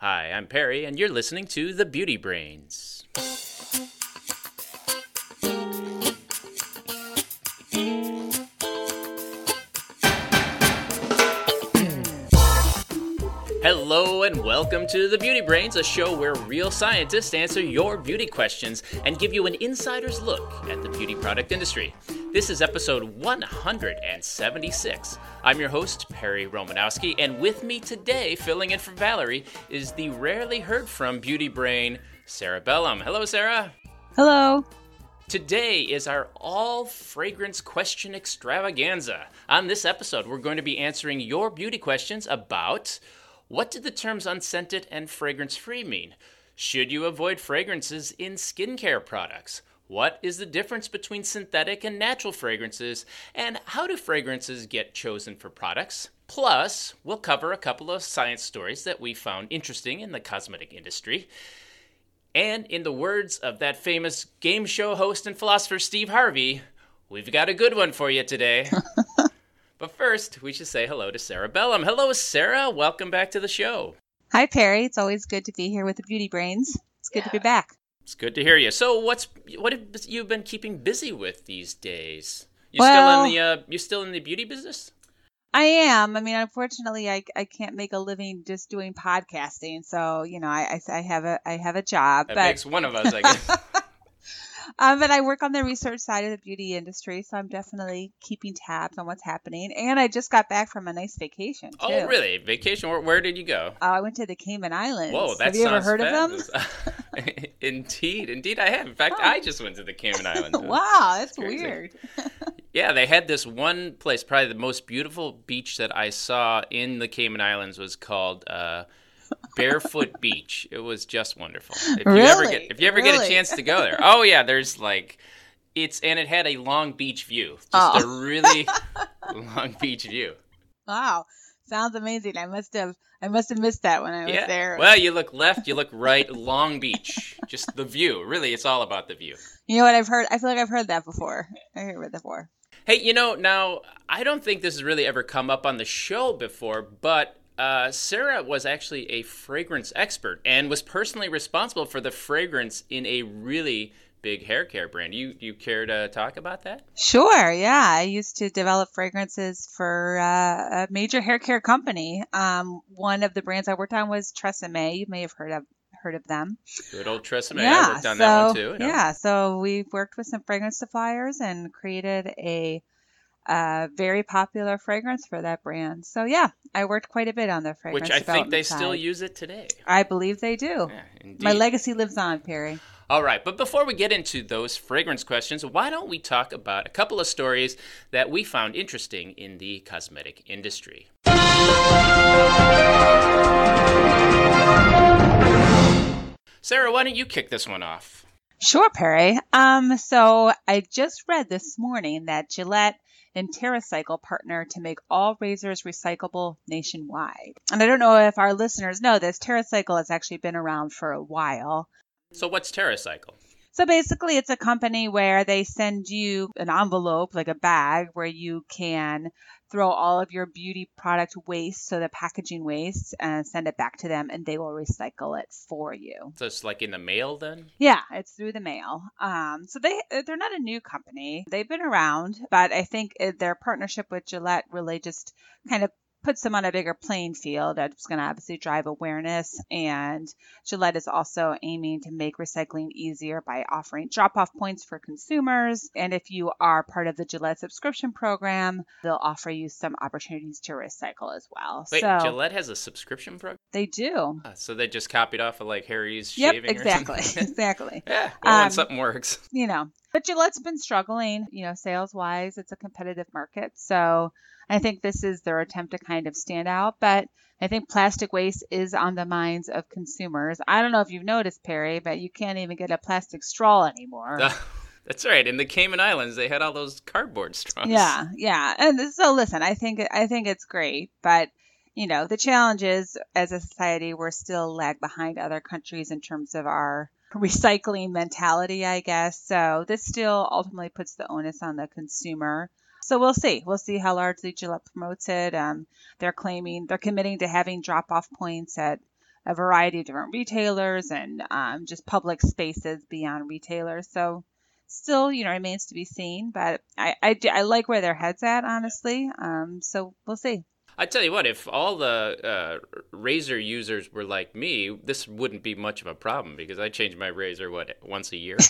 Hi, I'm Perry, and you're listening to The Beauty Brains. Hello and welcome to The Beauty Brains, a show where real scientists answer your beauty questions and give you an insider's look at the beauty product industry. This is episode 176. I'm your host, Perry Romanowski, and with me today, filling in for Valerie, is the rarely heard from beauty brain, Sarah Bellum. Hello, Sarah. Hello. Today is our all-fragrance question extravaganza. On this episode, we're going to be answering your beauty questions about: what do the terms unscented and fragrance-free mean? Should you avoid fragrances in skincare products? What is the difference between synthetic and natural fragrances? And how do fragrances get chosen for products? Plus, we'll cover a couple of science stories that we found interesting in the cosmetic industry. And in the words of that famous game show host and philosopher Steve Harvey, we've got a good one for you today. But first, we should say hello to Sarah Bellum. Hello, Sarah. Welcome back to the show. Hi, Perry. It's always good to be here with the Beauty Brains. It's good to be back. It's good to hear you. So, what have you been keeping busy with these days? You still in the beauty business? I am. I mean, unfortunately, I can't make a living just doing podcasting. So, I have a job. That makes one of us, I guess. But I work on the research side of the beauty industry, so I'm definitely keeping tabs on what's happening. And I just got back from a nice vacation, too. Oh, really? Vacation? Where did you go? I went to the Cayman Islands. Whoa, that have you ever heard fabulous. of them? Indeed I have. In fact, I just went to the Cayman Islands. Wow, that's weird. Yeah, they had this one place, probably the most beautiful beach that I saw in the Cayman Islands was called Barefoot Beach. It was just wonderful. If you ever get a chance to go there. Oh yeah, there's it had a Long Beach view. Just a really long beach view. Wow. Sounds amazing. I must have missed that when I was there. Well, you look left, you look right, Long Beach. Just the view. Really, it's all about the view. You know what I've heard? I feel like I've heard that before. I heard it before. Hey, now, I don't think this has really ever come up on the show before, but Sarah was actually a fragrance expert and was personally responsible for the fragrance in a really big hair care brand. You care to talk about that? Sure, yeah. I used to develop fragrances for a major hair care company. One of the brands I worked on was Tresemme. You may have heard of them. Good old Tresemme. Yeah, I worked on that one too. Yeah, so we worked with some fragrance suppliers and created a very popular fragrance for that brand. So yeah, I worked quite a bit on the fragrance. Which I think they still use it today. I believe they do. Yeah, indeed. My legacy lives on, Perry. All right, but before we get into those fragrance questions, why don't we talk about a couple of stories that we found interesting in the cosmetic industry? Sarah, why don't you kick this one off? Sure, Perry. So I just read this morning that Gillette and TerraCycle partner to make all razors recyclable nationwide. And I don't know if our listeners know this, TerraCycle has actually been around for a while. So what's TerraCycle? So basically, it's a company where they send you an envelope, like a bag, where you can throw all of your beauty product waste, so the packaging waste, and send it back to them, and they will recycle it for you. So it's like in the mail then? Yeah, it's through the mail. So they're not a new company. They've been around, but I think their partnership with Gillette really just kind of puts them on a bigger playing field. It's going to obviously drive awareness, and Gillette is also aiming to make recycling easier by offering drop-off points for consumers. And if you are part of the Gillette subscription program, they'll offer you some opportunities to recycle as well. Wait, so, Gillette has a subscription program? They do. So they just copied off of like Harry's shaving exactly, or something? Exactly. Yeah, well, when something works. But Gillette's been struggling, sales-wise. It's a competitive market. So I think this is their attempt to kind of stand out. But I think plastic waste is on the minds of consumers. I don't know if you've noticed, Perry, but you can't even get a plastic straw anymore. That's right. In the Cayman Islands, they had all those cardboard straws. Yeah. And so listen, I think it's great. But, the challenge is, as a society, we're still lag behind other countries in terms of our recycling mentality, I guess. So this still ultimately puts the onus on the consumer. So we'll see. We'll see how largely Gillette promotes it. They're committing to having drop-off points at a variety of different retailers and just public spaces beyond retailers. So still, remains to be seen, but I like where their head's at, honestly. So we'll see. I tell you what, if all the razor users were like me, this wouldn't be much of a problem because I change my razor, once a year?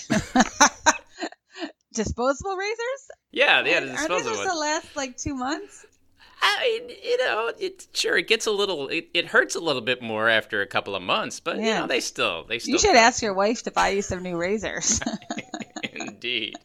Disposable razors? Yeah, the Aren't they disposable supposed to last like 2 months? I mean, it gets a little, it hurts a little bit more after a couple of months, but Yeah. they still. You should ask your wife to buy you some new razors. Indeed.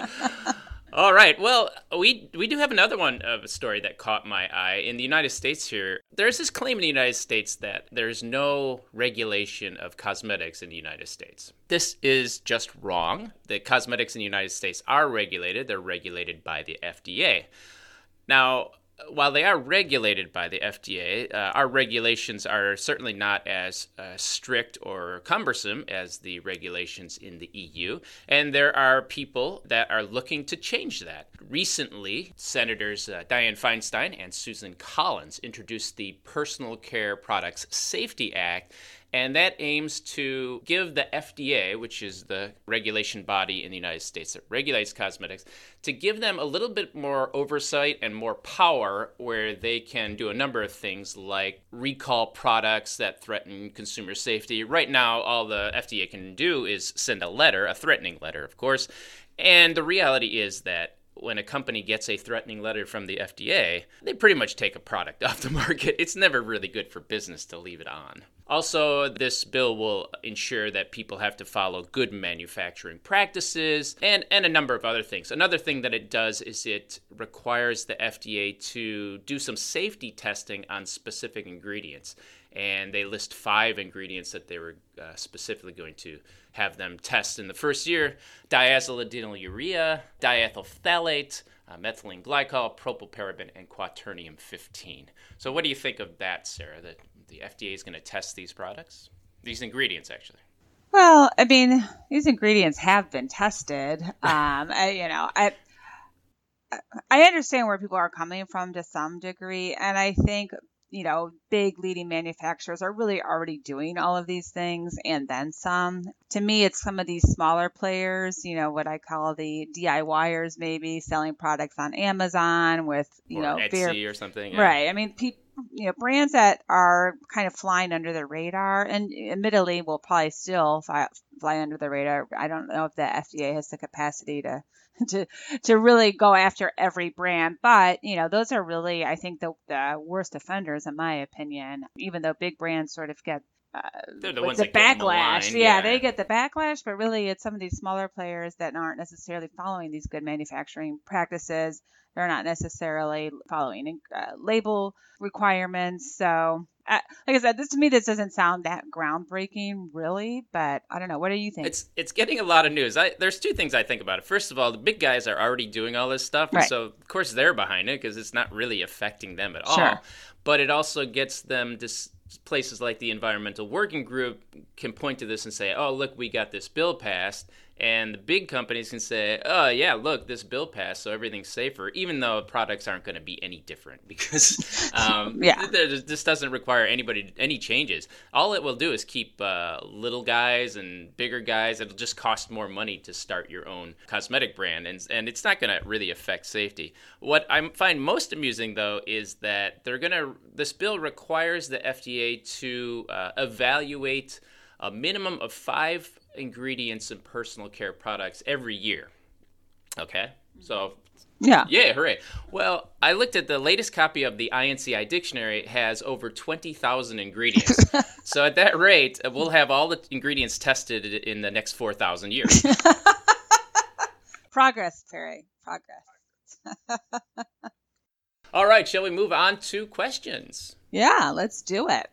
All right. Well, we do have another one of a story that caught my eye. In the United States here, there's this claim in the United States that there's no regulation of cosmetics in the United States. This is just wrong. The cosmetics in the United States are regulated. They're regulated by the FDA. Now, while they are regulated by the FDA, our regulations are certainly not as strict or cumbersome as the regulations in the EU, and there are people that are looking to change that. Recently, Senators Dianne Feinstein and Susan Collins introduced the Personal Care Products Safety Act, and that aims to give the FDA, which is the regulation body in the United States that regulates cosmetics, to give them a little bit more oversight and more power where they can do a number of things like recall products that threaten consumer safety. Right now, all the FDA can do is send a letter, a threatening letter, of course. And the reality is that when a company gets a threatening letter from the FDA, they pretty much take a product off the market. It's never really good for business to leave it on. Also, this bill will ensure that people have to follow good manufacturing practices and a number of other things. Another thing that it does is it requires the FDA to do some safety testing on specific ingredients. And they list 5 ingredients that they were specifically going to have them test in the first year: diazoledonylurea, diethyl phthalate, methylene glycol, propylparaben, and quaternium 15. So what do you think of that, Sarah, that the FDA is going to test these products? These ingredients, actually. Well, I mean, these ingredients have been tested. I understand where people are coming from to some degree, and I think big leading manufacturers are really already doing all of these things and then some. To me, it's some of these smaller players, what I call the DIYers, maybe selling products on Amazon with, or Etsy or something. Yeah. Right. I mean, brands that are kind of flying under the radar, and admittedly will probably still fly under the radar. I don't know if the FDA has the capacity to really go after every brand, but those are really, I think, the worst offenders in my opinion. Even though big brands sort of get they're the ones the that get backlash. maligned, Yeah, they get the backlash, but really it's some of these smaller players that aren't necessarily following these good manufacturing practices. They're not necessarily following label requirements. So, like I said, to me, this doesn't sound that groundbreaking, really. But I don't know. What do you think? It's getting a lot of news. There's 2 things I think about it. First of all, the big guys are already doing all this stuff, Right. And so of course they're behind it because it's not really affecting them at Sure. all. But it also gets them places like the Environmental Working Group can point to this and say, "Oh, look, we got this bill passed." And the big companies can say, "Oh, yeah, look, this bill passed, so everything's safer," even though products aren't going to be any different because this doesn't require any changes. All it will do is keep little guys and bigger guys. It'll just cost more money to start your own cosmetic brand, and it's not going to really affect safety. What I find most amusing, though, is that this bill requires the FDA to evaluate a minimum of 5 ingredients in personal care products every year. Okay? So, yeah, hooray. Well, I looked at the latest copy of the INCI dictionary. It has over 20,000 ingredients. So at that rate, we'll have all the ingredients tested in the next 4,000 years. Progress, Perry. Progress. All right, shall we move on to questions? Yeah, let's do it.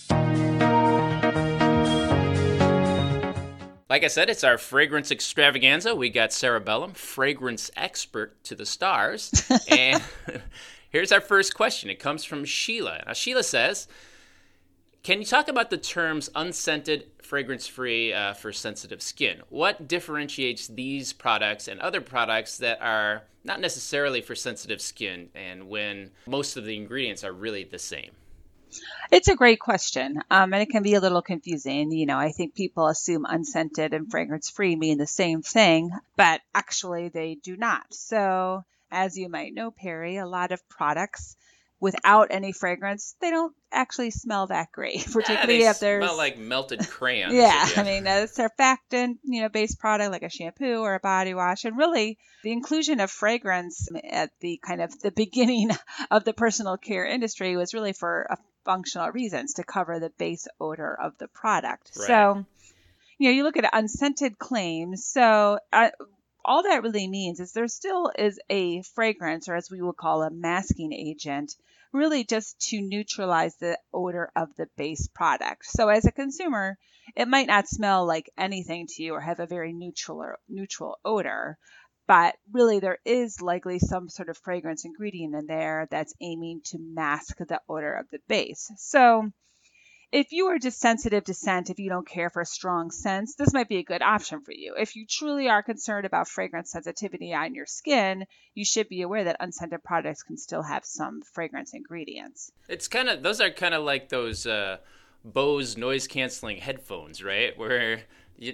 Like I said, it's our fragrance extravaganza. We got Sarah Bellum, fragrance expert to the stars. And here's our first question. It comes from Sheila. Now, Sheila says, can you talk about the terms unscented, fragrance-free for sensitive skin? What differentiates these products and other products that are not necessarily for sensitive skin, and when most of the ingredients are really the same? It's a great question, and it can be a little confusing. I think people assume unscented and fragrance-free mean the same thing, but actually they do not. So, as you might know, Perry, a lot of products without any fragrance, they don't actually smell that great, particularly if there's smell like melted crayons. Yeah, I mean, a surfactant, based product like a shampoo or a body wash. And really, the inclusion of fragrance at the kind of the beginning of the personal care industry was really for functional reasons to cover the base odor of the product. Right. So, you look at unscented claims. So, all that really means is there still is a fragrance, or as we would call a masking agent, really just to neutralize the odor of the base product. So as a consumer, it might not smell like anything to you or have a very neutral odor, but really there is likely some sort of fragrance ingredient in there that's aiming to mask the odor of the base. So if you are just sensitive to scent, if you don't care for strong scents, this might be a good option for you. If you truly are concerned about fragrance sensitivity on your skin, you should be aware that unscented products can still have some fragrance ingredients. Those are kind of like those Bose noise canceling headphones, right? Where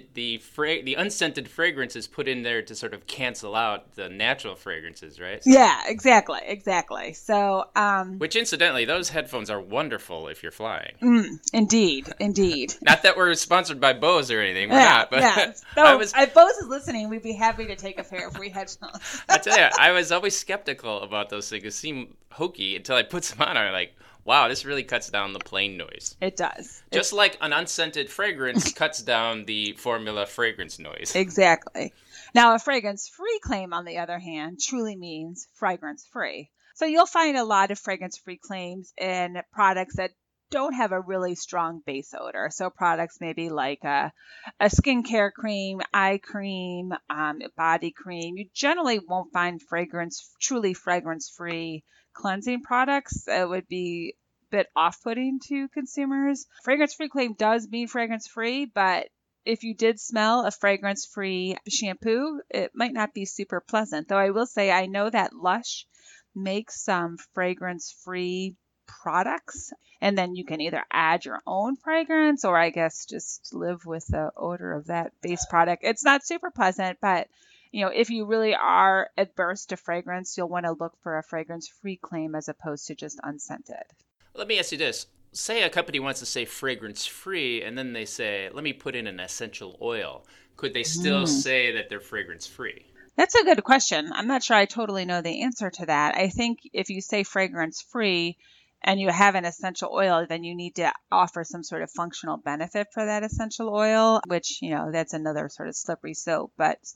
the unscented fragrance is put in there to sort of cancel out the natural fragrances, right? Yeah, exactly. So, which incidentally, those headphones are wonderful if you're flying. Indeed. Not that we're sponsored by Bose or anything. We're not. But yeah. So if Bose is listening, we'd be happy to take a pair of free headphones. I tell you, I was always skeptical about those things. They seem hokey until I put some on. I'm like, wow, this really cuts down the plane noise. It does. Just like an unscented fragrance cuts down the formula fragrance noise. Exactly. Now, a fragrance-free claim, on the other hand, truly means fragrance-free. So you'll find a lot of fragrance-free claims in products that don't have a really strong base odor. So products maybe like a skincare cream, eye cream, body cream. You generally won't find truly fragrance-free cleansing products. It would be a bit off-putting to consumers. Fragrance-free claim does mean fragrance-free, but if you did smell a fragrance-free shampoo, it might not be super pleasant. Though I will say I know that Lush makes some fragrance-free products, and then you can either add your own fragrance or I guess just live with the odor of that base product. It's not super pleasant, but if you really are adverse to fragrance, you'll want to look for a fragrance-free claim as opposed to just unscented. Let me ask you this. Say a company wants to say fragrance-free, and then they say, let me put in an essential oil. Could they still say that they're fragrance-free? That's a good question. I'm not sure I totally know the answer to that. I think if you say fragrance-free and you have an essential oil, then you need to offer some sort of functional benefit for that essential oil, which, that's another sort of slippery slope.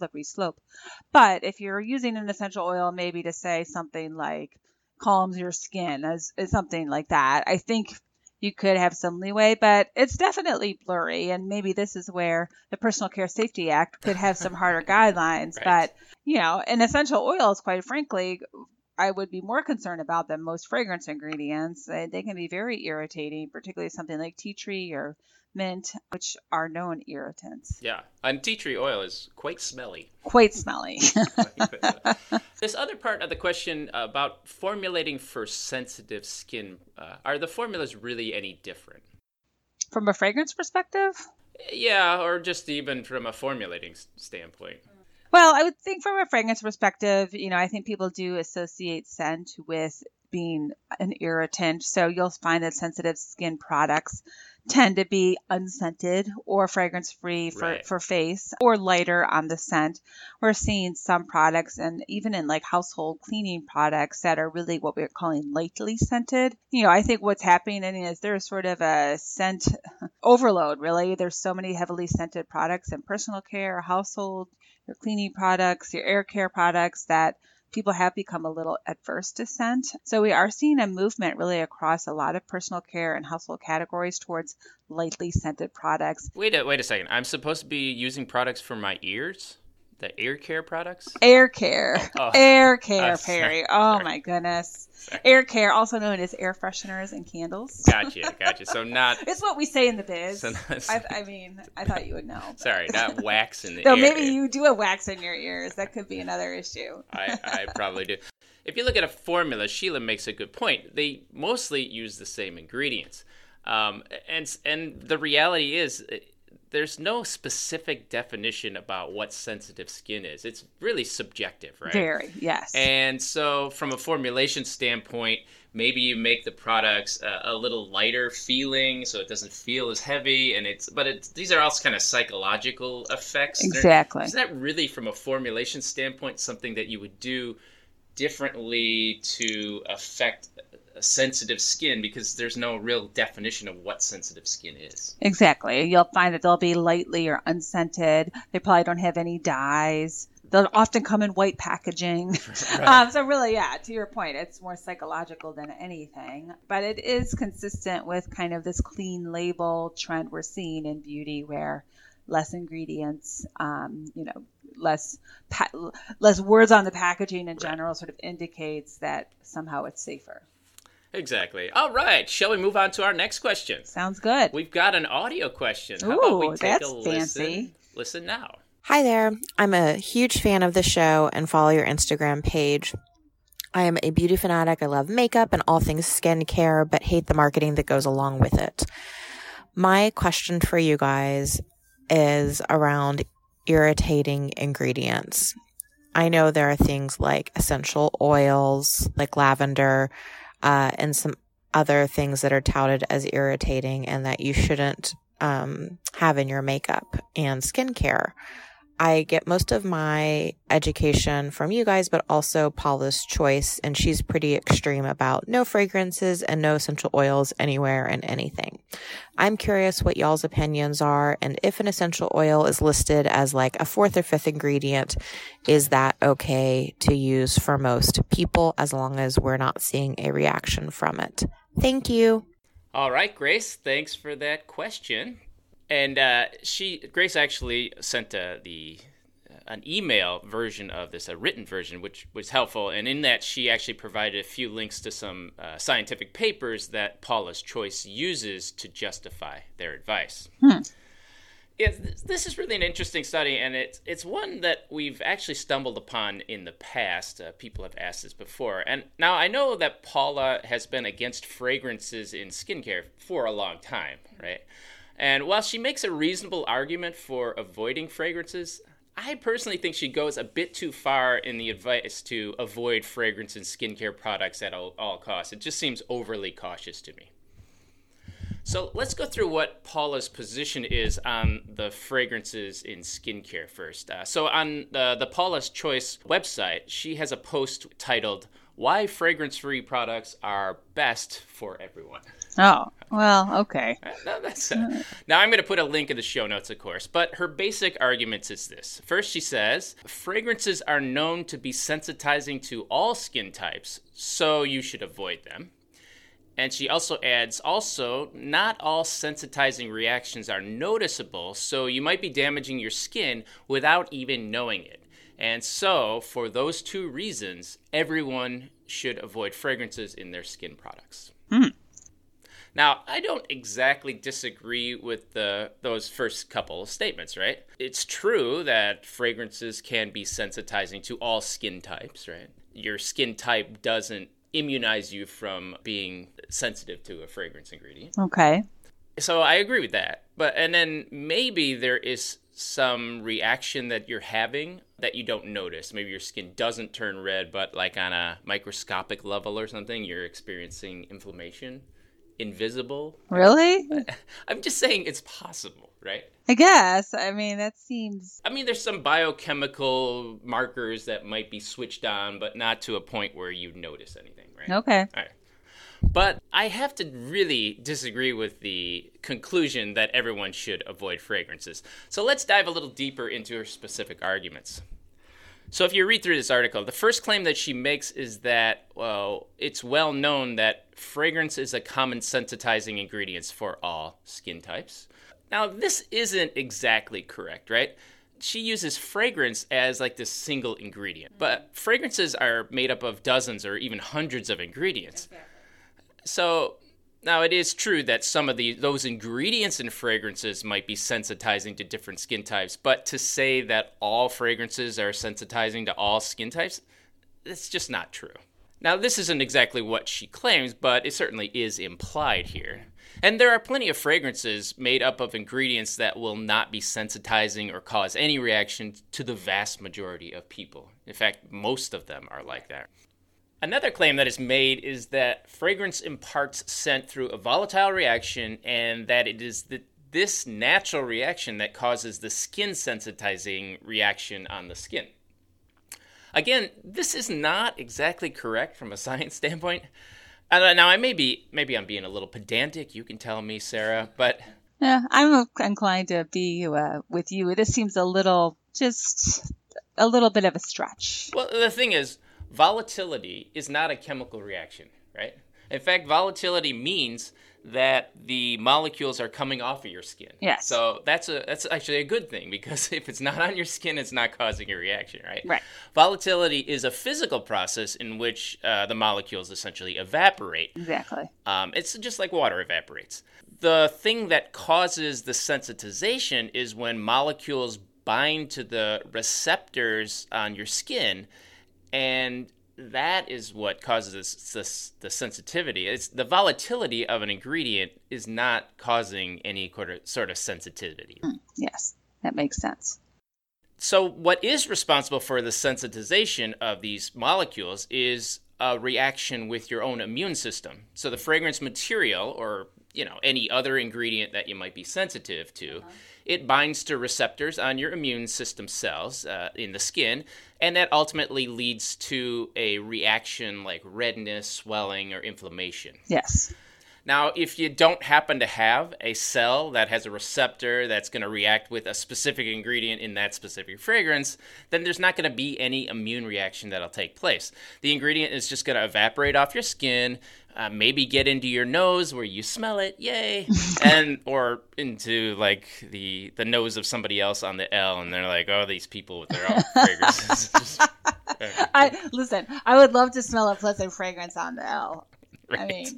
But if you're using an essential oil, maybe to say something like calms your skin, as something like that, I think you could have some leeway, but it's definitely blurry. And maybe this is where the Personal Care Safety Act could have some harder guidelines. Right. But, in essential oils, quite frankly, I would be more concerned about than most fragrance ingredients. They can be very irritating, particularly something like tea tree or mint, which are known irritants. Yeah, and tea tree oil is quite smelly. Quite smelly. This other part of the question about formulating for sensitive skin, are the formulas really any different? From a fragrance perspective? Yeah, or just even from a formulating standpoint. Well, I would think from a fragrance perspective, I think people do associate scent with being an irritant. So you'll find that sensitive skin products tend to be unscented or fragrance-free for face, or lighter on the scent. We're seeing some products, and even in like household cleaning products, that are really what we're calling lightly scented. I think what's happening is there's sort of a scent overload, really. There's so many heavily scented products in personal care, household, your cleaning products, your air care products, that people have become a little adverse to scent. So we are seeing a movement really across a lot of personal care and household categories towards lightly scented products. Wait a second. I'm supposed to be using products for my ears? The air care products? Air care. Air care, Perry. Sorry. My goodness. Sorry. Air care, also known as air fresheners and candles. Gotcha. So not... It's what we say in the biz. So I thought you would know. But... Sorry, not wax in the ear. So maybe you do have wax in your ears. That could be another issue. I probably do. if you look at a formula, Sheila makes a good point. They mostly use the same ingredients. And the reality is there's no specific definition about what sensitive skin is. It's really subjective, right? Very, yes. And so from a formulation standpoint, maybe you make the products a little lighter feeling so it doesn't feel as heavy. These are also kind of psychological effects. Exactly. Is that really, from a formulation standpoint, something that you would do differently to affect sensitive skin, because there's no real definition of what sensitive skin is? Exactly. You'll find that they'll be lightly or unscented. They probably don't have any dyes. They'll often come in white packaging. Right. So really, yeah, to your point, it's more psychological than anything. But it is consistent with kind of this clean label trend we're seeing in beauty, where less ingredients, less words on the packaging in general sort of indicates that somehow it's safer. Exactly. All right. Shall we move on to our next question? Sounds good. We've got an audio question. How about we take that's a listen? Fancy. Listen now. Hi there. I'm a huge fan of the show and follow your Instagram page. I am a beauty fanatic. I love makeup and all things skincare, but hate the marketing that goes along with it. My question for you guys is around irritating ingredients. I know there are things like essential oils, like lavender, and some other things that are touted as irritating and that you shouldn't have in your makeup and skincare. I get most of my education from you guys, but also Paula's Choice, and she's pretty extreme about no fragrances and no essential oils anywhere and anything. I'm curious what y'all's opinions are, and if an essential oil is listed as like a 4th or 5th ingredient, is that okay to use for most people as long as we're not seeing a reaction from it? Thank you. All right, Grace, thanks for that question. And Grace actually sent an email version of this, a written version, which was helpful. And in that, she actually provided a few links to some scientific papers that Paula's Choice uses to justify their advice. This is really an interesting study, and it's one that we've actually stumbled upon in the past. People have asked this before. And now I know that Paula has been against fragrances in skincare for a long time, right? And while she makes a reasonable argument for avoiding fragrances, I personally think she goes a bit too far in the advice to avoid fragrance in skincare products at all costs. It just seems overly cautious to me. So let's go through what Paula's position is on the fragrances in skincare first. So on the Paula's Choice website, she has a post titled, "Why Fragrance-Free Products Are Best for Everyone." Oh, well, okay. No, now I'm going to put a link in the show notes, of course, but her basic argument is this. First, she says, fragrances are known to be sensitizing to all skin types, so you should avoid them. And she also adds, not all sensitizing reactions are noticeable, so you might be damaging your skin without even knowing it. And so, for those two reasons, everyone should avoid fragrances in their skin products. Now, I don't exactly disagree with those first couple of statements, right? It's true that fragrances can be sensitizing to all skin types, right? Your skin type doesn't immunize you from being sensitive to a fragrance ingredient. Okay. So I agree with that. And then maybe there is some reaction that you're having that you don't notice. Maybe your skin doesn't turn red, but like on a microscopic level or something, you're experiencing inflammation. Invisible. Really? I'm just saying it's possible, right? I guess. I mean, that seems... there's some biochemical markers that might be switched on, but not to a point where you notice anything, right? Okay. All right. But I have to really disagree with the conclusion that everyone should avoid fragrances. So let's dive a little deeper into her specific arguments. So if you read through this article, the first claim that she makes is that, it's well known that fragrance is a common sensitizing ingredient for all skin types. Now, this isn't exactly correct, right? She uses fragrance as like this single ingredient, but fragrances are made up of dozens or even hundreds of ingredients. So now it is true that some of those ingredients in fragrances might be sensitizing to different skin types, but to say that all fragrances are sensitizing to all skin types, that's just not true. Now, this isn't exactly what she claims, but it certainly is implied here. And there are plenty of fragrances made up of ingredients that will not be sensitizing or cause any reaction to the vast majority of people. In fact, most of them are like that. Another claim that is made is that fragrance imparts scent through a volatile reaction, and that it is this natural reaction that causes the skin sensitizing reaction on the skin. Again, this is not exactly correct from a science standpoint. Now, maybe I'm being a little pedantic. You can tell me, Sarah, but Yeah, I'm inclined to be with you. This seems just a little bit of a stretch. well, the thing is, volatility is not a chemical reaction, right? In fact, volatility means that the molecules are coming off of your skin. Yes. So that's actually a good thing, because if it's not on your skin, it's not causing a reaction, right? Right. Volatility is a physical process in which the molecules essentially evaporate. Exactly. It's just like water evaporates. The thing that causes the sensitization is when molecules bind to the receptors on your skin, and that is what causes the sensitivity. It's the volatility of an ingredient is not causing any sort of sensitivity. Yes, that makes sense. So what is responsible for the sensitization of these molecules is a reaction with your own immune system. So the fragrance material, or any other ingredient that you might be sensitive to, it binds to receptors on your immune system cells in the skin, and that ultimately leads to a reaction like redness, swelling, or inflammation. Yes. Now, if you don't happen to have a cell that has a receptor that's going to react with a specific ingredient in that specific fragrance, then there's not going to be any immune reaction that'll take place. The ingredient is just going to evaporate off your skin, maybe get into your nose where you smell it, yay, or into like the nose of somebody else on the L, and they're like, oh, these people with their own fragrances. Listen, I would love to smell a pleasant fragrance on the L. Right. I mean,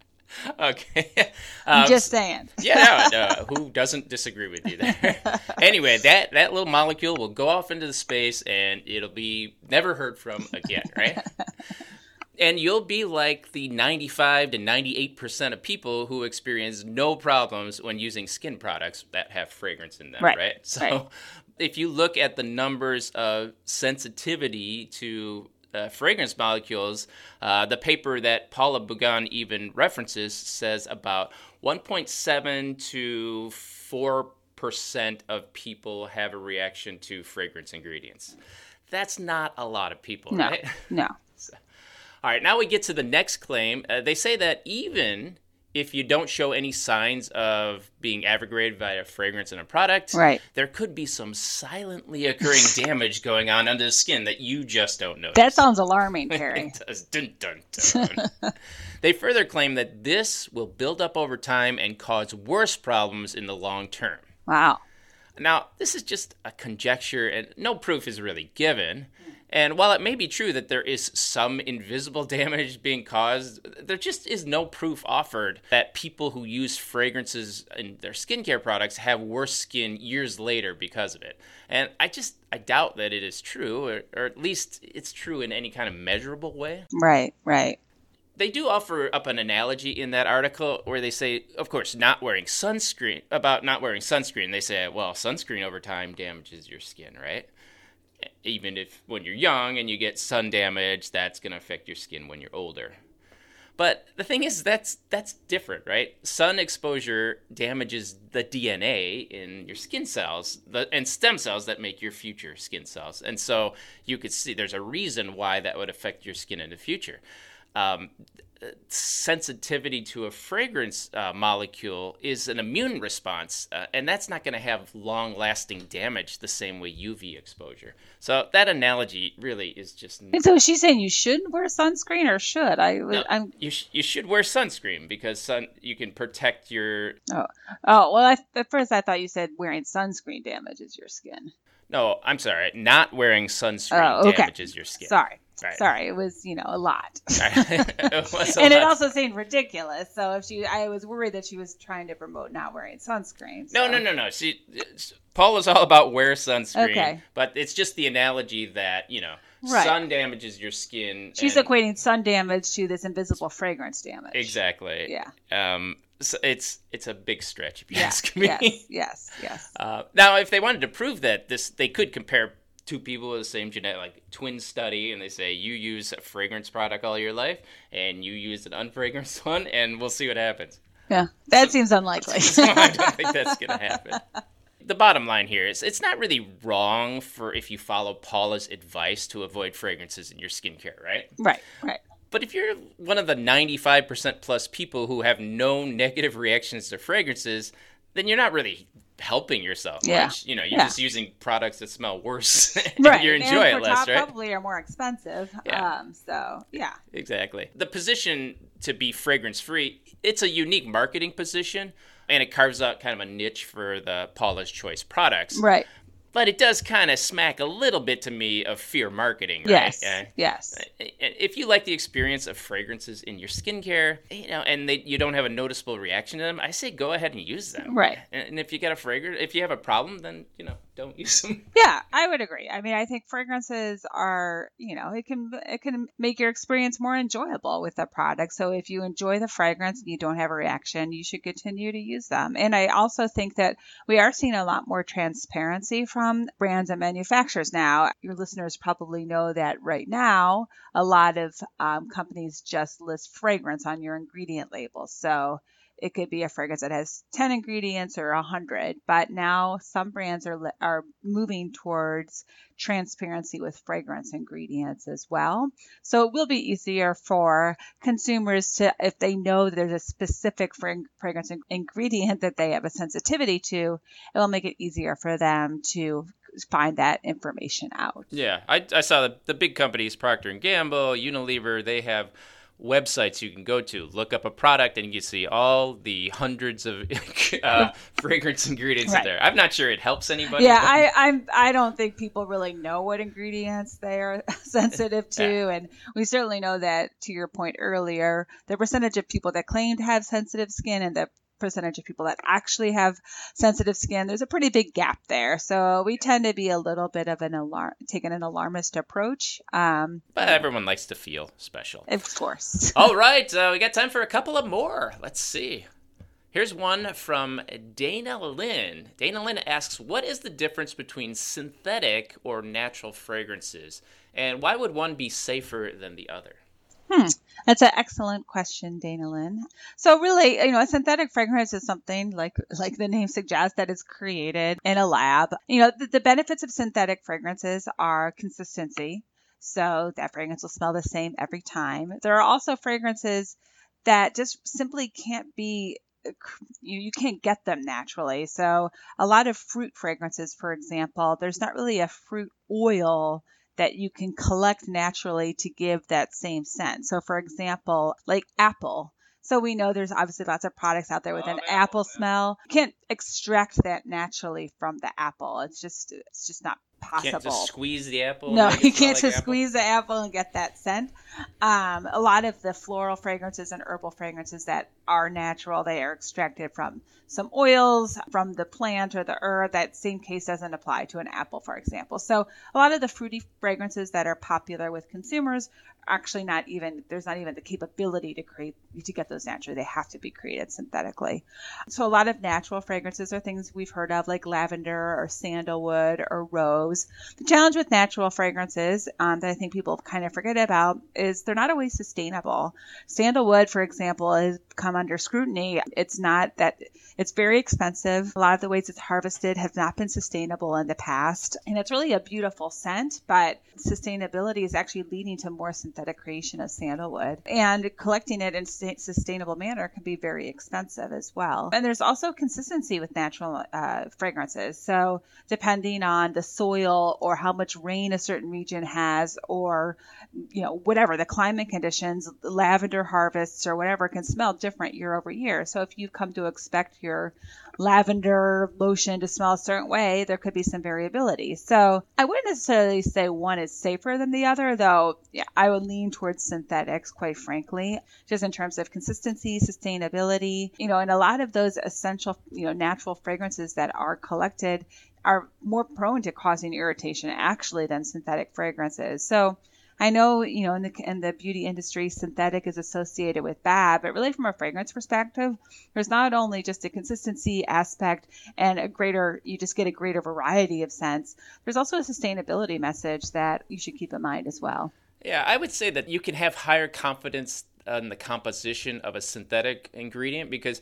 okay. I'm just saying. Yeah, no, who doesn't disagree with you there? Anyway, that little molecule will go off into the space, and it'll be never heard from again, right? And you'll be like the 95 to 98% of people who experience no problems when using skin products that have fragrance in them, right? So if you look at the numbers of sensitivity to fragrance molecules, the paper that Paula Bougon even references says about 1.7 to 4% of people have a reaction to fragrance ingredients. That's not a lot of people, right? No. All right, now we get to the next claim. They say that even if you don't show any signs of being aggravated by a fragrance in a product, there could be some silently occurring damage going on under the skin that you just don't notice. That sounds alarming, Carrie. It does. Dun, dun, dun. They further claim that this will build up over time and cause worse problems in the long term. Wow. Now, this is just a conjecture, and no proof is really given. And while it may be true that there is some invisible damage being caused, there just is no proof offered that people who use fragrances in their skincare products have worse skin years later because of it. And I doubt that it is true, or at least it's true in any kind of measurable way. Right. They do offer up an analogy in that article where they say, of course, not wearing sunscreen. They say, well, sunscreen over time damages your skin, right? Even if when you're young and you get sun damage, that's going to affect your skin when you're older. But the thing is, that's different, right? Sun exposure damages the DNA in your skin cells and stem cells that make your future skin cells. And so you could see there's a reason why that would affect your skin in the future. Sensitivity to a fragrance molecule is an immune response, and that's not going to have long-lasting damage the same way UV exposure. So that analogy really is just... And so she's saying you shouldn't wear sunscreen, or should? You should wear sunscreen because you can protect your... Oh, well, at first I thought you said wearing sunscreen damages your skin. No, I'm sorry. Not wearing sunscreen damages your skin. Sorry. Right. Sorry, it was, a lot. It also seemed ridiculous. So I was worried that she was trying to promote not wearing sunscreen. So. No. Paul was all about wear sunscreen, but it's just the analogy that, Right. Sun damages your skin. She's equating sun damage to this invisible fragrance damage. Exactly. Yeah. So it's a big stretch, if you ask me. Yes. Now, if they wanted to prove that, they could compare two people with the same genetic, like twin study, and they say you use a fragrance product all your life, and you use an unfragranced one, and we'll see what happens. Yeah, that seems unlikely. I don't think that's going to happen. The bottom line here is it's not really wrong for if you follow Paula's advice to avoid fragrances in your skincare, right? Right. But if you're one of the 95% plus people who have no negative reactions to fragrances, then you're not really helping yourself much. You're just using products that smell worse and you enjoy it less, right? Probably are more expensive. Yeah. Exactly. The position to be fragrance free, it's a unique marketing position, and it carves out kind of a niche for the Paula's Choice products. Right. But it does kind of smack a little bit to me of fear marketing, right? Yes. If you like the experience of fragrances in your skincare, and you don't have a noticeable reaction to them, I say go ahead and use them. Right. And if you get if you have a problem, then don't use them. Yeah, I would agree. I mean, I think fragrances are, it can make your experience more enjoyable with the product. So if you enjoy the fragrance and you don't have a reaction, you should continue to use them. And I also think that we are seeing a lot more transparency from brands and manufacturers now. Your listeners probably know that right now, a lot of companies just list fragrance on your ingredient labels. So it could be a fragrance that has 10 ingredients or 100, but now some brands are moving towards transparency with fragrance ingredients as well. So it will be easier for consumers to, if they know there's a specific fragrance ingredient that they have a sensitivity to, it will make it easier for them to find that information out. Yeah, I saw the big companies, Procter & Gamble, Unilever, they have websites you can go to, look up a product, and you can see all the hundreds of fragrance ingredients in there. I'm not sure it helps anybody. Yeah, I don't think people really know what ingredients they are sensitive to, and we certainly know that, to your point earlier, the percentage of people that claim to have sensitive skin and the percentage of people that actually have sensitive skin, there's a pretty big gap there. So we tend to be a little bit of taking an alarmist approach. But everyone likes to feel special. Of course. All right, we got time for a couple of more. Let's see. Here's one from Dana Lynn. Dana Lynn asks, what is the difference between synthetic or natural fragrances? And why would one be safer than the other? That's an excellent question, Dana Lynn. So really, a synthetic fragrance is something like the name suggests that is created in a lab. The benefits of synthetic fragrances are consistency. So that fragrance will smell the same every time. There are also fragrances that just simply can't be, you can't get them naturally. So a lot of fruit fragrances, for example, there's not really a fruit oil that you can collect naturally to give that same scent. So for example, like apple. So we know there's obviously lots of products out there with an apple smell. You can't extract that naturally from the apple. It's just not possible. You can't just squeeze the apple? No, you can't just squeeze the apple and get that scent. A lot of the floral fragrances and herbal fragrances that are natural, they are extracted from some oils from the plant or the herb. That same case doesn't apply to an apple, for example. So a lot of the fruity fragrances that are popular with consumers actually there's not even the capability to get those naturally. They have to be created synthetically. So a lot of natural fragrances are things we've heard of, like lavender or sandalwood or rose. The challenge with natural fragrances that I think people kind of forget about is they're not always sustainable. Sandalwood, for example, has come under scrutiny. It's very expensive. A lot of the ways it's harvested have not been sustainable in the past. And it's really a beautiful scent, but sustainability is actually leading to more synthetic creation of sandalwood. And collecting it in a sustainable manner can be very expensive as well. And there's also consistency with natural fragrances. So depending on the soil or how much rain a certain region has, or whatever the climate conditions, lavender harvests or whatever can smell different year over year. So if you've come to expect your lavender lotion to smell a certain way, there could be some variability. So I wouldn't necessarily say one is safer than the other, though I would lean towards synthetics, quite frankly, just in terms of consistency, sustainability, and a lot of those essential, natural fragrances that are collected are more prone to causing irritation actually than synthetic fragrances. So I know, in the beauty industry, synthetic is associated with bad, but really from a fragrance perspective, there's not only just a consistency aspect and you just get a greater variety of scents. There's also a sustainability message that you should keep in mind as well. Yeah, I would say that you can have higher confidence in the composition of a synthetic ingredient because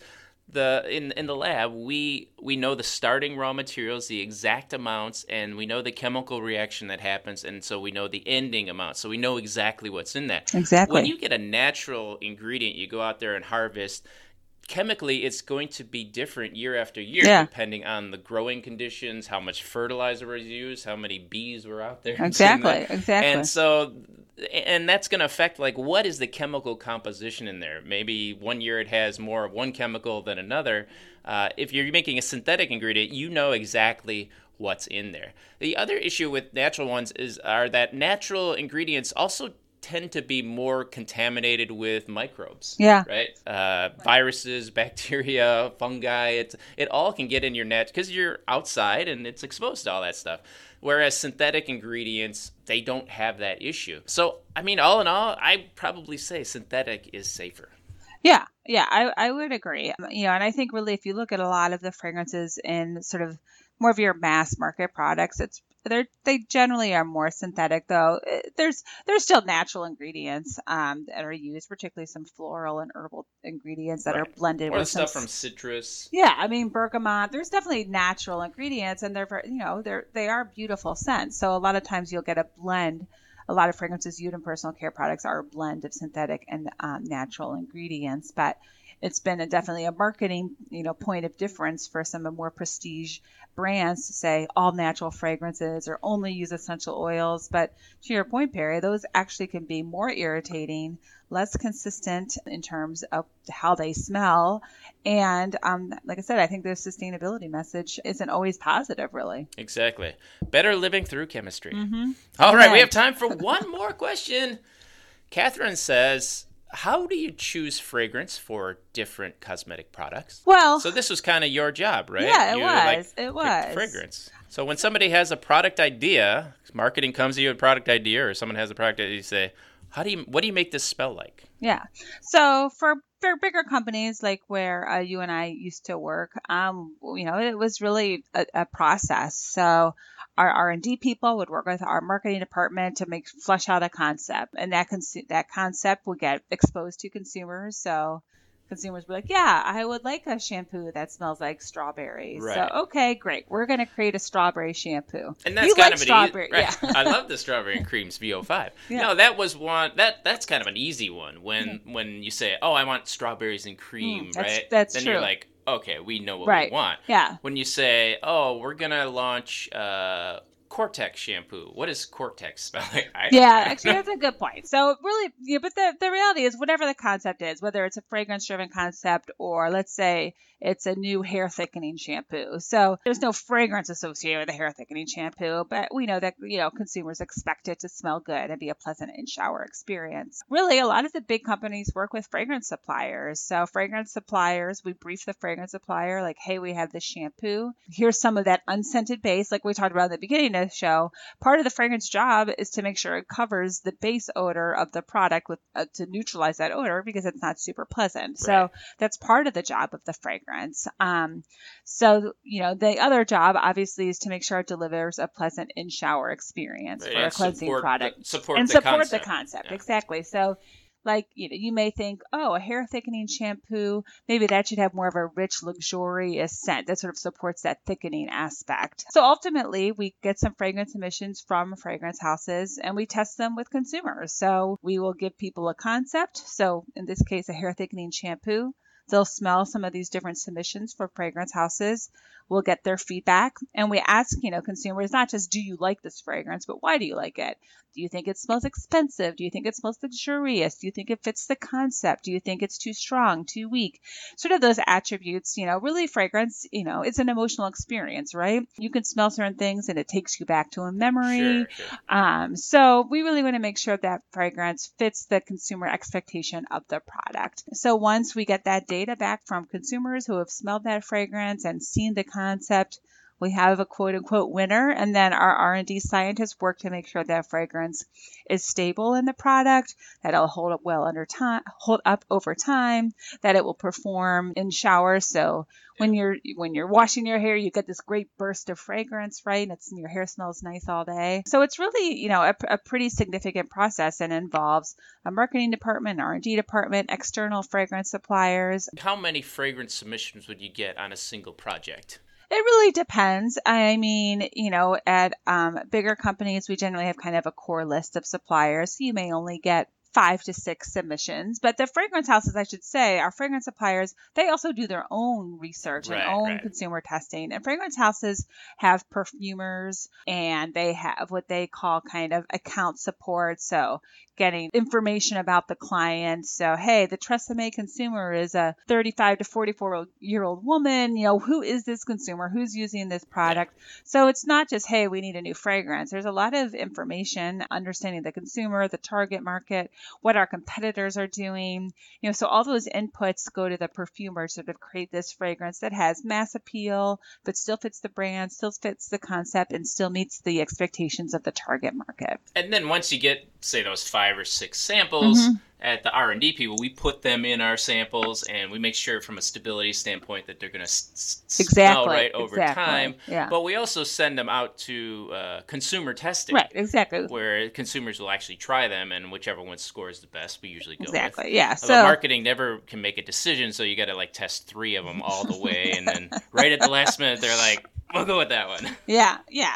in the lab we know the starting raw materials, the exact amounts, and we know the chemical reaction that happens, and so we know the ending amount, so we know exactly what's in that. Exactly. When you get a natural ingredient, you go out there and harvest, chemically it's going to be different year after year, depending on the growing conditions, how much fertilizer was used, how many bees were out there. Exactly. And so that's going to affect, like, what is the chemical composition in there? Maybe one year it has more of one chemical than another. If you're making a synthetic ingredient, you know exactly what's in there. The other issue with natural ones are that natural ingredients also tend to be more contaminated with microbes. Yeah. Right? Viruses, bacteria, fungi, it all can get in your net because you're outside and it's exposed to all that stuff. Whereas synthetic ingredients, they don't have that issue. So, I mean, all in all, I'd probably say synthetic is safer. Yeah, I would agree. And I think really if you look at a lot of the fragrances in sort of more of your mass market products, they generally are more synthetic, though. There's still natural ingredients that are used, particularly some floral and herbal ingredients that are blended with stuff from citrus. Yeah, I mean bergamot. There's definitely natural ingredients, and they are beautiful scents. So a lot of times you'll get a blend. A lot of fragrances used in personal care products are a blend of synthetic and natural ingredients, but it's been definitely a marketing, point of difference for some of more prestige brands to say all natural fragrances or only use essential oils. But to your point, Perry, those actually can be more irritating, less consistent in terms of how they smell. And like I said, I think the sustainability message isn't always positive, really. Exactly. Better living through chemistry. Mm-hmm. All right, we have time for one more question. Catherine says, how do you choose fragrance for different cosmetic products? Well, so this was kind of your job, right? Yeah, it was. Fragrance. So when somebody has a product idea, marketing comes to you with a product idea, or someone has a product idea, you say, what do you make this smell like? Yeah. So for bigger companies like where you and I used to work, it was really a process. So our R&D people would work with our marketing department to flesh out a concept, and that concept would get exposed to consumers. So consumers were like, yeah, I would like a shampoo that smells like strawberries. Right. So, okay, great. We're going to create a strawberry shampoo. And that's kind of strawberry. Right. Yeah. I love the Strawberry and Creams VO5. Yeah. No, that was one, that's kind of an easy one. When you say, oh, I want strawberries and cream, right? That's then true. You're like, okay, we know what we want. Yeah. When you say, oh, we're going to launch Cortex shampoo. What does Cortex spell like? Actually, that's a good point. So really, but the reality is whatever the concept is, whether it's a fragrance-driven concept or let's say it's a new hair thickening shampoo. So there's no fragrance associated with a hair thickening shampoo, but we know that, consumers expect it to smell good and be a pleasant in-shower experience. Really, a lot of the big companies work with fragrance suppliers. So fragrance suppliers, we brief the fragrance supplier like, hey, we have this shampoo. Here's some of that unscented base, like we talked about at the beginning of the show. Part of the fragrance job is to make sure it covers the base odor of the product with to neutralize that odor because it's not super pleasant. Right. So that's part of the job of the fragrance. So, the other job obviously is to make sure it delivers a pleasant in-shower experience for a cleansing product. Support the concept. Yeah. Exactly. So like, you may think, oh, a hair thickening shampoo, maybe that should have more of a rich, luxurious scent that sort of supports that thickening aspect. So ultimately, we get some fragrance emissions from fragrance houses and we test them with consumers. So we will give people a concept. So in this case, a hair thickening shampoo. They'll smell some of these different submissions for fragrance houses. We'll get their feedback. And we ask, consumers, not just, do you like this fragrance, but why do you like it? Do you think it smells expensive? Do you think it smells luxurious? Do you think it fits the concept? Do you think it's too strong, too weak? Sort of those attributes, really fragrance, it's an emotional experience, right? You can smell certain things and it takes you back to a memory. Sure. So we really want to make sure that fragrance fits the consumer expectation of the product. So once we get that data back from consumers who have smelled that fragrance and seen the concept, we have a quote unquote winner, and then our R&D scientists work to make sure that fragrance is stable in the product, that it'll hold up well hold up over time, that it will perform in showers. So when you're washing your hair, you get this great burst of fragrance, right? And your hair smells nice all day. So it's really, a pretty significant process, and involves a marketing department, R&D department, external fragrance suppliers. How many fragrance submissions would you get on a single project? It really depends. I mean, at bigger companies, we generally have kind of a core list of suppliers. So you may only get 5 to 6 submissions. But the fragrance houses, I should say, our fragrance suppliers, they also do their own research and own consumer testing. And fragrance houses have perfumers, and they have what they call kind of account support. So getting information about the client. So, hey, the TRESemmé consumer is a 35 to 44-year-old woman. Who is this consumer? Who's using this product? So it's not just, hey, we need a new fragrance. There's a lot of information, understanding the consumer, the target market, what our competitors are doing. So all those inputs go to the perfumer to sort of create this fragrance that has mass appeal, but still fits the brand, still fits the concept, and still meets the expectations of the target market. And then once you get, say, those 5 or 6 samples, at the R&D people, we put them in our samples, and we make sure from a stability standpoint that they're going to smell right over time. Yeah. But we also send them out to consumer testing. Right, exactly. Where consumers will actually try them, and whichever one scores the best, we usually go with. Yeah. So marketing never can make a decision, so you got to test 3 of them all the way, and then right at the last minute, they're like, we'll go with that one. Yeah.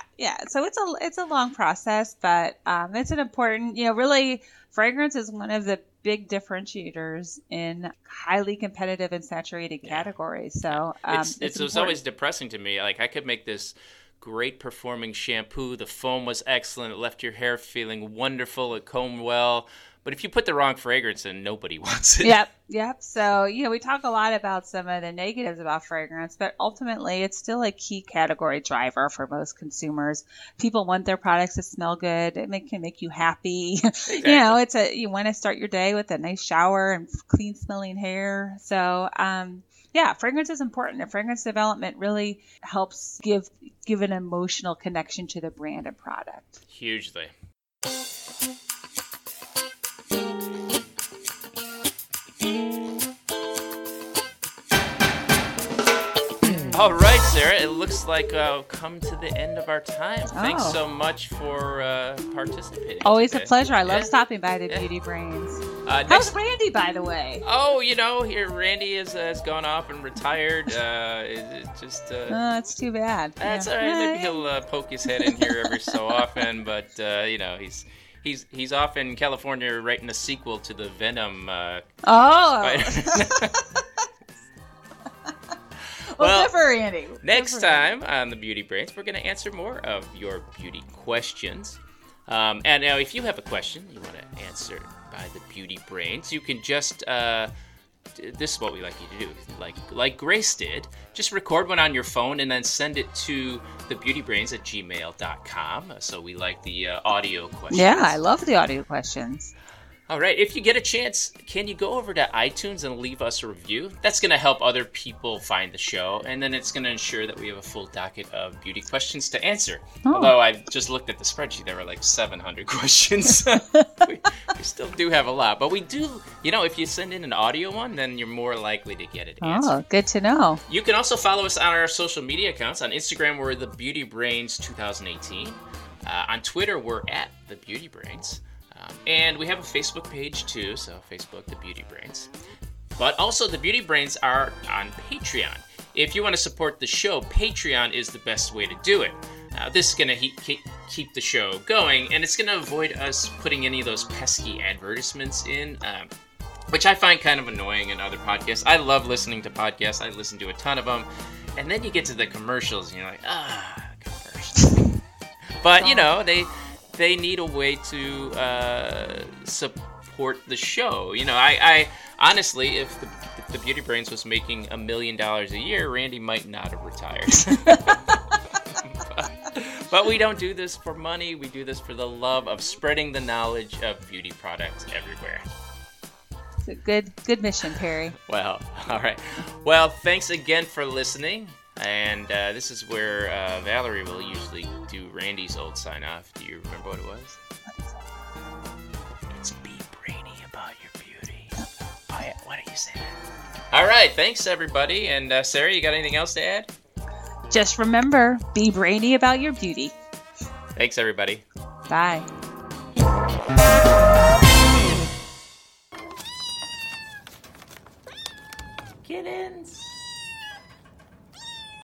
So it's a long process, but it's an important, really, fragrance is one of the big differentiators in highly competitive and saturated categories. So it's always depressing to me. I could make this great performing shampoo. The foam was excellent. It left your hair feeling wonderful. It combed well. But if you put the wrong fragrance in, nobody wants it. Yep. So, we talk a lot about some of the negatives about fragrance, but ultimately it's still a key category driver for most consumers. People want their products to smell good. It can make you happy. Exactly. You want to start your day with a nice shower and clean smelling hair. So, fragrance is important. And fragrance development really helps give an emotional connection to the brand and product. Hugely. All right, Sarah, it looks like we've come to the end of our time. Thanks so much for participating. Always today. A pleasure. I love stopping by the Beauty Brains. How's Randy, by the way? Oh, here Randy has gone off and retired. It's too bad. That's all right. Maybe he'll poke his head in here every so often, but he's off in California writing a sequel to the Venom. Spider. Well, good for Randy. Next time on the Beauty Brains, we're going to answer more of your beauty questions. And now, if you have a question you want to answer by the Beauty Brains, you can just, this is what we like you to do, like Grace did, just record one on your phone and then send it to thebeautybrains@gmail.com. So we like the audio questions. Yeah, I love the audio questions. All right, if you get a chance, can you go over to iTunes and leave us a review? That's going to help other people find the show, and then it's going to ensure that we have a full docket of beauty questions to answer. Although I just looked at the spreadsheet, there were 700 questions. we still do have a lot, but we do, if you send in an audio one, then you're more likely to get it answered. Oh, good to know. You can also follow us on our social media accounts. On Instagram, we're The Beauty Brains 2018. On Twitter, we're at The Beauty Brains. And we have a Facebook page too, so Facebook, The Beauty Brains. But also, The Beauty Brains are on Patreon. If you want to support the show, Patreon is the best way to do it. This is going to keep the show going, and it's going to avoid us putting any of those pesky advertisements in, which I find kind of annoying in other podcasts. I love listening to podcasts. I listen to a ton of them. And then you get to the commercials, and you're like, commercials. But, they need a way to support the show. I honestly, if the Beauty Brains was making $1 million a year, Randy might not have retired. but we don't do this for money. We do this for the love of spreading the knowledge of beauty products everywhere. It's a good mission, Perry. Well, all right. Well, thanks again for listening. And this is where Valerie will usually do Randy's old sign-off. Do you remember what it was? It's be brainy about your beauty. Why don't you say that? All right, thanks, everybody. And Sarah, you got anything else to add? Just remember, be brainy about your beauty. Thanks, everybody. Bye. Kittens.